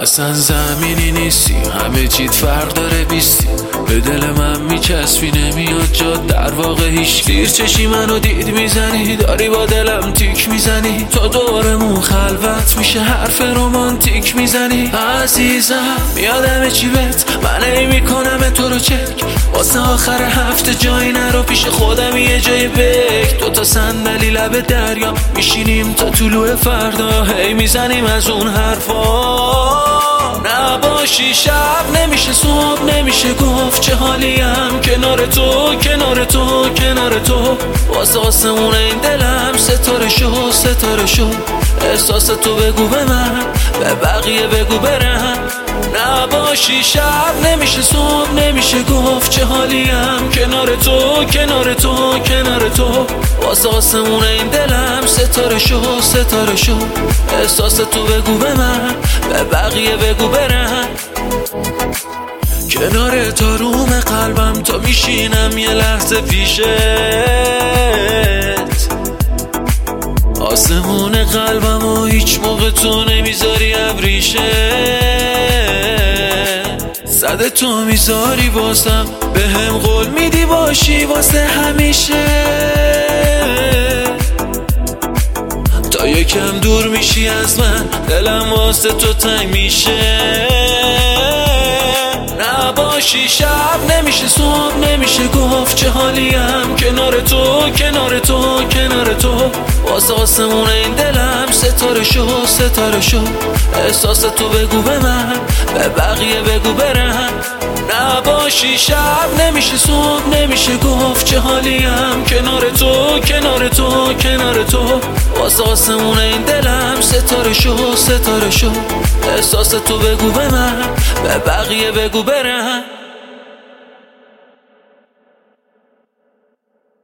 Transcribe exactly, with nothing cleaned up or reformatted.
اصلا زمینی نیستی، همه چیت فرق داره بیستی. به دل من میچسبی نمیاد جا در واقع هیچ. دیر چشی منو دید میزنی، داری با دلم تیک میزنی. تا دورمون خلوت میشه حرف رومانتیک میزنی. عزیزم میادم چی بهت، من ای میکنم تو رو چک. واسه آخر هفته جایی نرو، پیش خودم یه جای بک. دوتا صندلی لب دریا میشینیم تا طلوع فردا. هی میزنیم از اون حرفا، نباشی شب نمیشه صبح نمیشه گفت. چه حالیم کنار تو کنار تو کنار تو. واسه آسمون این دلم ستاره شو ستاره شو. احساس تو بگو به من، به بقیه بگو برم. نباشی شب نمیشه صبح نمیشه گفت. چه حالیم کنار تو کنار تو کنار تو. واسه آسمون این دلم ستاره شو ستاره شو. احساس تو بگو به من، به بقیه بگو برم. کنار تا روم قلبم تا میشینم یه لحظه پیشت. آسمون قلبم و هیچ موقع تو نمیذاری ابریشه. صد تو میذاری واسم، به هم قول میدی باشی واسه همیشه. تا یکم دور میشی از من، دلم واسه تو تنگ میشه. نباشی شب نمیشه صبح نمیشه گفت. چه حالیم کنار تو کنار تو کنار تو. واسه آسمون این دلم ستاره شو ستاره شو. احساس تو بگو به من، به بقیه بگو برم. نباشی شب نمیشه صبح نمیشه گفت. چه حالیم کنار تو کنار تو کنار تو. واسه آسمون این دلم ستاره شو ستاره شو. احساس تو بگو به من، به بقیه بگو برم.